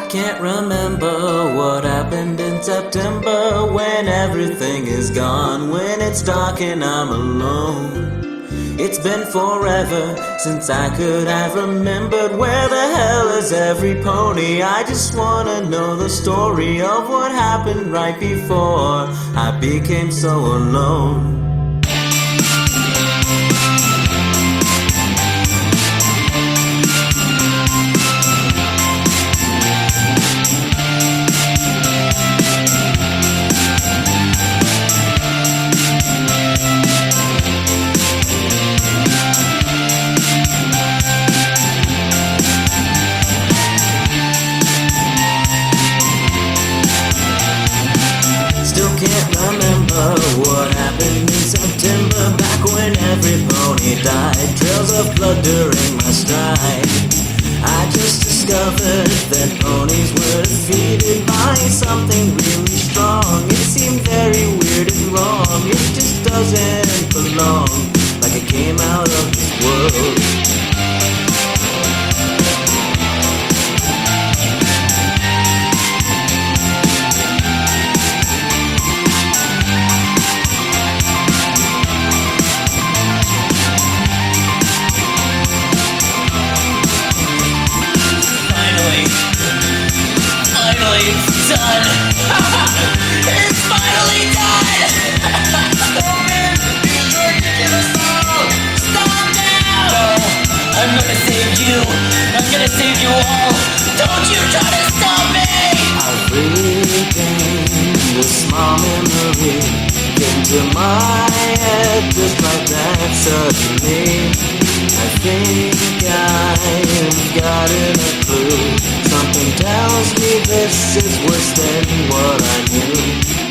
can't remember what happened in September, when everything is gone, when it's dark and I'm alone. It's been forever since I could have remembered where the hell is every pony. I just wanna know the story of what happened right before I became so alone. Can't remember what happened in September, back when every pony died, trails of blood during my stride. I just discovered that ponies were defeated by something really strong. It seemed very weird and wrong, it just doesn't belong, like it came out of this world. It's done! It's finally done! Stop it! You're taking us all! Stop now! No, I'm gonna save you! I'm gonna save you all! Don't you try to stop me! I've regained a small memory, into my head just like that suddenly. I think I've gotten a clue. Something tells me this is worse than what I knew.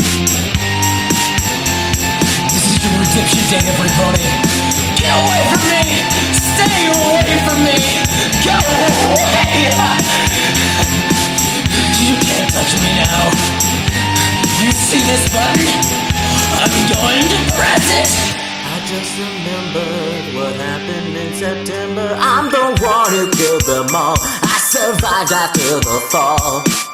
This is your redemption day, everybody! Get away from me! Stay away from me! Go away! You can't touch me now. You see this button? I'm going to press it! I just remembered what happened in September. I'm the one who killed them all. I survived after the fall.